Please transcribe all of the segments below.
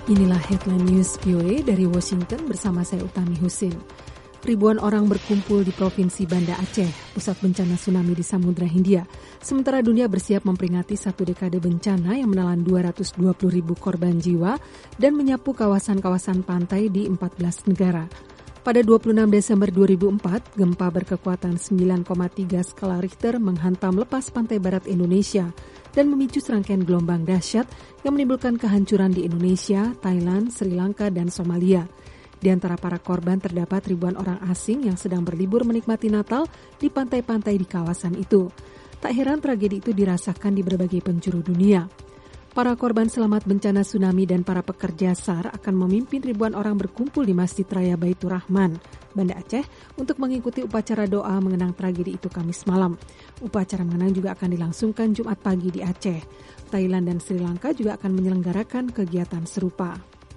Inilah Headline News VOA dari Washington bersama saya Utami Husin. Ribuan orang berkumpul di Provinsi Banda Aceh, pusat bencana tsunami di Samudra Hindia. Sementara dunia bersiap memperingati satu dekade bencana yang menelan 220.000 korban jiwa dan menyapu kawasan-kawasan pantai di 14 negara. Pada 26 Desember 2004, gempa berkekuatan 9,3 skala Richter menghantam lepas pantai barat Indonesia dan memicu serangkaian gelombang dahsyat yang menimbulkan kehancuran di Indonesia, Thailand, Sri Lanka, dan Somalia. Di antara para korban terdapat ribuan orang asing yang sedang berlibur menikmati Natal di pantai-pantai di kawasan itu. Tak heran tragedi itu dirasakan di berbagai penjuru dunia. Para korban selamat bencana tsunami dan para pekerja SAR akan memimpin ribuan orang berkumpul di Masjid Raya Baitur Rahman, Banda Aceh, untuk mengikuti upacara doa mengenang tragedi itu Kamis malam. Upacara mengenang juga akan dilangsungkan Jumat pagi di Aceh. Thailand dan Sri Lanka juga akan menyelenggarakan kegiatan serupa.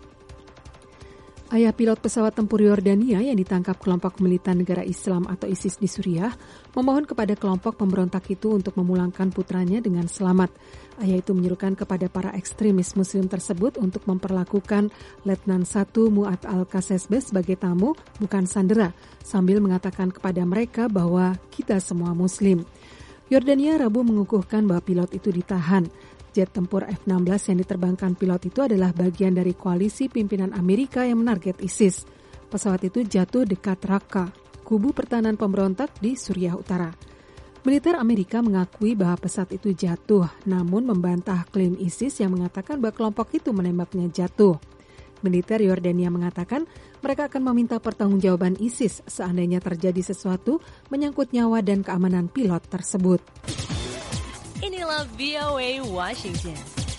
Ayah pilot pesawat tempur Yordania yang ditangkap kelompok militan negara Islam atau ISIS di Suriah memohon kepada kelompok pemberontak itu untuk memulangkan putranya dengan selamat. Ayah itu menyerukan kepada para ekstremis muslim tersebut untuk memperlakukan Letnan 1 Mu'ad Al-Kasesbeh sebagai tamu, bukan sandera, sambil mengatakan kepada mereka bahwa kita semua muslim. Yordania Rabu mengukuhkan bahwa pilot itu ditahan. Jet tempur F-16 yang diterbangkan pilot itu adalah bagian dari koalisi pimpinan Amerika yang menarget ISIS. Pesawat itu jatuh dekat Raqqa, kubu pertahanan pemberontak di Suriah Utara. Militer Amerika mengakui bahwa pesawat itu jatuh, namun membantah klaim ISIS yang mengatakan bahwa kelompok itu menembaknya jatuh. Militer Yordania mengatakan mereka akan meminta pertanggungjawaban ISIS seandainya terjadi sesuatu menyangkut nyawa dan keamanan pilot tersebut. Inilah VOA Washington.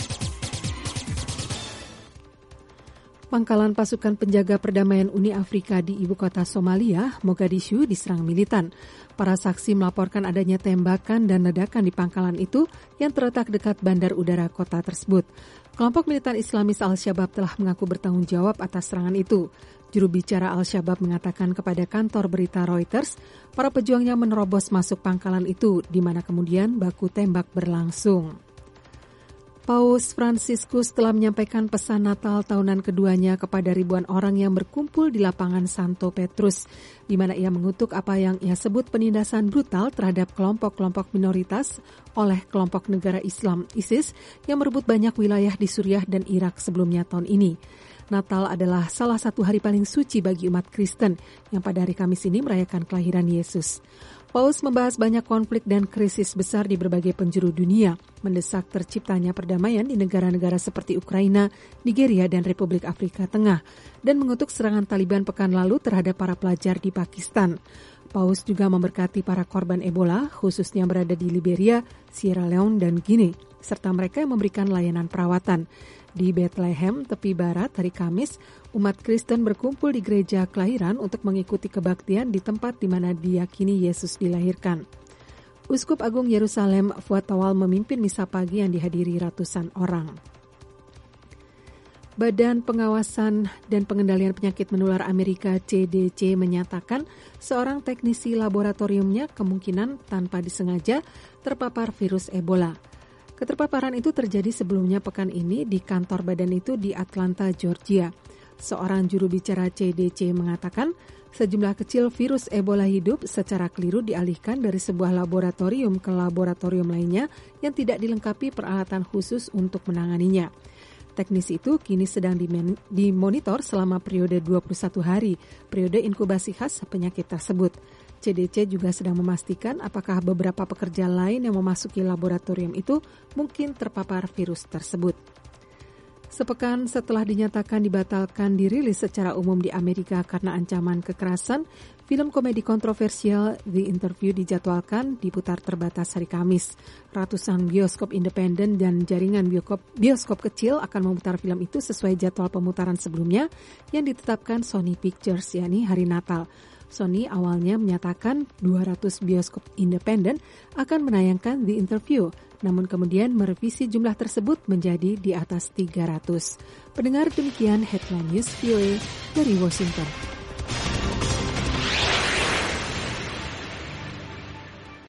Pangkalan pasukan penjaga perdamaian Uni Afrika di ibu kota Somalia, Mogadishu, diserang militan. Para saksi melaporkan adanya tembakan dan ledakan di pangkalan itu yang terletak dekat bandar udara kota tersebut. Kelompok militan Islamis Al-Shabaab telah mengaku bertanggung jawab atas serangan itu. Juru bicara Al-Shabaab mengatakan kepada kantor berita Reuters, para pejuangnya menerobos masuk pangkalan itu, di mana kemudian baku tembak berlangsung. Paus Fransiskus telah menyampaikan pesan Natal tahunan keduanya kepada ribuan orang yang berkumpul di lapangan Santo Petrus, di mana ia mengutuk apa yang ia sebut penindasan brutal terhadap kelompok-kelompok minoritas oleh kelompok negara Islam ISIS yang merebut banyak wilayah di Suriah dan Irak sebelumnya tahun ini. Natal adalah salah satu hari paling suci bagi umat Kristen yang pada hari Kamis ini merayakan kelahiran Yesus. Paus membahas banyak konflik dan krisis besar di berbagai penjuru dunia, mendesak terciptanya perdamaian di negara-negara seperti Ukraina, Nigeria, dan Republik Afrika Tengah, dan mengutuk serangan Taliban pekan lalu terhadap para pelajar di Pakistan. Paus juga memberkati para korban Ebola, khususnya berada di Liberia, Sierra Leone, dan Guinea, serta mereka yang memberikan layanan perawatan. Di Bethlehem, tepi barat, hari Kamis, umat Kristen berkumpul di gereja kelahiran untuk mengikuti kebaktian di tempat di mana diyakini Yesus dilahirkan. Uskup Agung Yerusalem Fuad Tawal memimpin misa pagi yang dihadiri ratusan orang. Badan Pengawasan dan Pengendalian Penyakit Menular Amerika CDC menyatakan seorang teknisi laboratoriumnya kemungkinan tanpa disengaja terpapar virus Ebola. Keterpaparan itu terjadi sebelumnya pekan ini di kantor badan itu di Atlanta, Georgia. Seorang juru bicara CDC mengatakan sejumlah kecil virus Ebola hidup secara keliru dialihkan dari sebuah laboratorium ke laboratorium lainnya yang tidak dilengkapi peralatan khusus untuk menanganinya. Teknis itu kini sedang dimonitor selama periode 21 hari, periode inkubasi khas penyakit tersebut. CDC juga sedang memastikan apakah beberapa pekerja lain yang memasuki laboratorium itu mungkin terpapar virus tersebut. Sepekan setelah dinyatakan dibatalkan dirilis secara umum di Amerika karena ancaman kekerasan, film komedi kontroversial The Interview dijadwalkan diputar terbatas hari Kamis. Ratusan bioskop independen dan jaringan bioskop kecil akan memutar film itu sesuai jadwal pemutaran sebelumnya yang ditetapkan Sony Pictures, yakni hari Natal. Sony awalnya menyatakan 200 bioskop independen akan menayangkan The Interview, namun kemudian merevisi jumlah tersebut menjadi di atas 300. Pendengar, demikian Headline News VOA dari Washington.